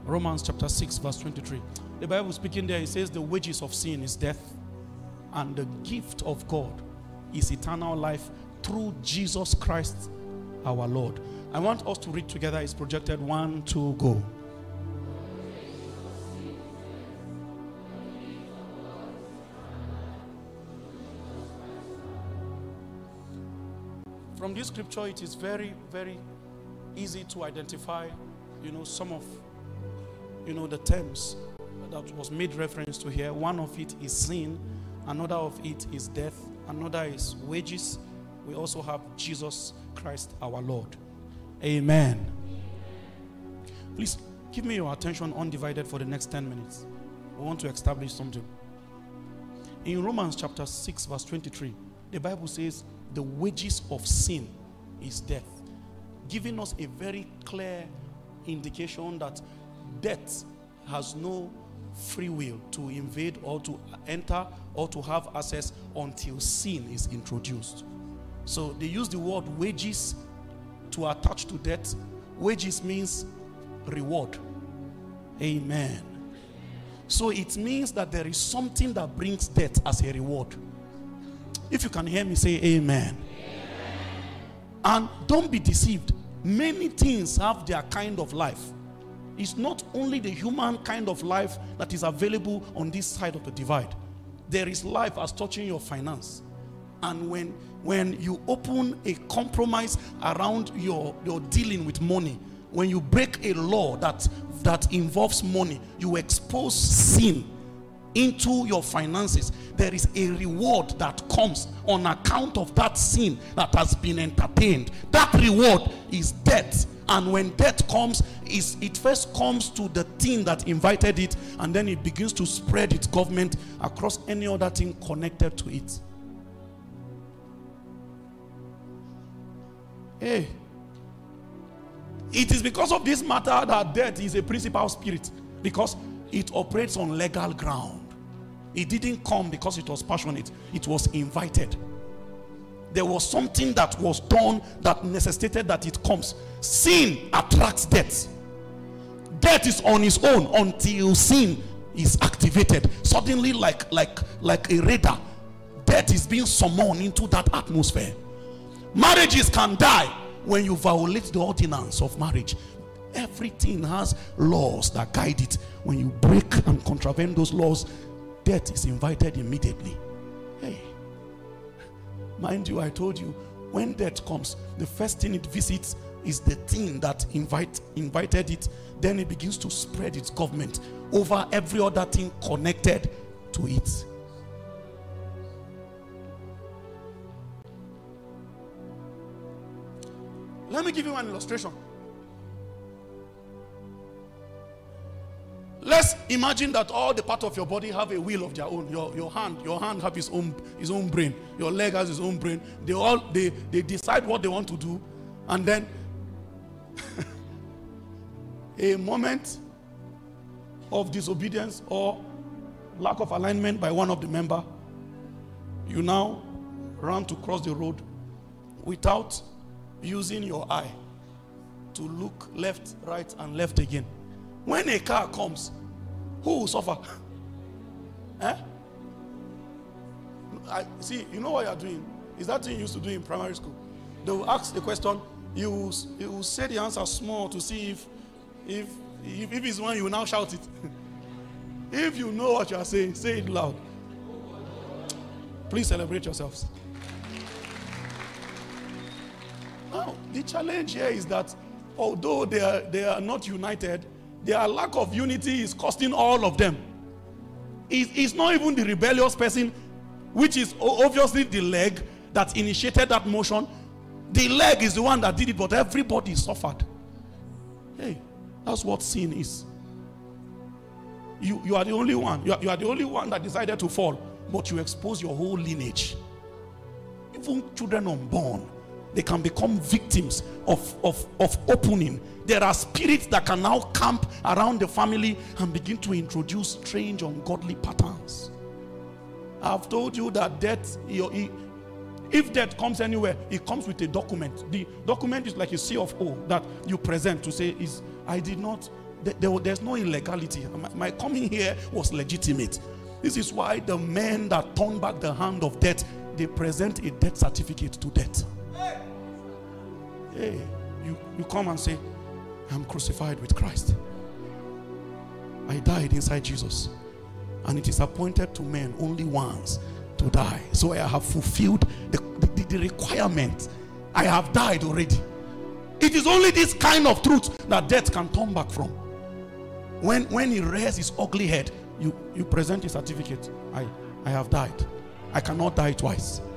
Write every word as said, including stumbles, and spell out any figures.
Romans chapter six verse twenty-three. The Bible speaking there, it says the wages of sin is death, and the gift of God is eternal life through Jesus Christ our Lord. I want us to read together. It's projected. One, two, go. From this scripture, it is very, very easy to identify, you know, some of, you know, the terms that was made reference to here. One of it is sin. Another of it is death. Another is wages. We also have Jesus Christ our Lord. Amen. Please give me your attention undivided for the next ten minutes. We want to establish something. In Romans chapter six verse twenty-three, the Bible says the wages of sin is death, giving us a very clear indication that death has no free will to invade or to enter or to have access until sin is introduced. So they use the word wages to attach to death. Wages means reward. Amen. So it means that there is something that brings death as a reward. If you can hear me, say amen. Amen. And don't be deceived. Many things have their kind of life. It's not only the human kind of life that is available on this side of the divide. There is life as touching your finance. And when, when you open a compromise around your, your dealing with money, when you break a law that, that involves money, you expose sin into your finances, there is a reward that comes on account of that sin that has been entertained. That reward is death. And when death comes, is it first comes to the thing that invited it, and then it begins to spread its government across any other thing connected to it. Hey, it is because of this matter that death is a principal spirit, because it operates on legal ground. It didn't come because it was passionate. It was invited. There was something that was done that necessitated that it comes. Sin attracts death. Death is on its own until sin is activated. Suddenly, like, like, like a radar, death is being summoned into that atmosphere. Marriages can die when you violate the ordinance of marriage. Everything has laws that guide it. When you break and contravene those laws, death is invited immediately. Hey, mind you, I told you, when death comes, the first thing it visits is the thing that invite, invited it. Then it begins to spread its government over every other thing connected to it. Let me give you an illustration. Let's imagine that all the parts of your body have a will of their own. Your, your hand, your hand have its own, his own brain. Your leg has its own brain. They all they, they decide what they want to do, and then a moment of disobedience or lack of alignment by one of the member, you now run to cross the road without using your eye to look left, right, and left again. When a car comes, who will suffer? Eh? I, see, you know what you are doing? Is that thing you used to do in primary school? They will ask the question, you will, you will say the answer small to see if, if, if, if it's one, you will now shout it. If you know what you are saying, say it loud. Please celebrate yourselves. Now, the challenge here is that although they are, they are not united, their lack of unity is costing all of them. It, it's not even the rebellious person, which is obviously the leg that initiated that motion. The leg is the one that did it, but everybody suffered. Hey, that's what sin is. You, you are the only one. You are, you are the only one that decided to fall, but you expose your whole lineage. Even children unborn, they can become victims of, of, of opening. There are spirits that can now camp around the family and begin to introduce strange, ungodly patterns. I've told you that death, if death comes anywhere, it comes with a document. The document is like a C of O that you present to say, is I did not there, there, there's no illegality. My, my coming here was legitimate. This is why the men that turn back the hand of death, they present a death certificate to death. Hey, you, you come and say, I'm crucified with Christ. I died inside Jesus. And it is appointed to men only once to die. So I have fulfilled the, the, the requirement. I have died already. It is only this kind of truth that death can turn back from. When, when he rears his ugly head, you, you present a certificate. I, I have died. I cannot die twice.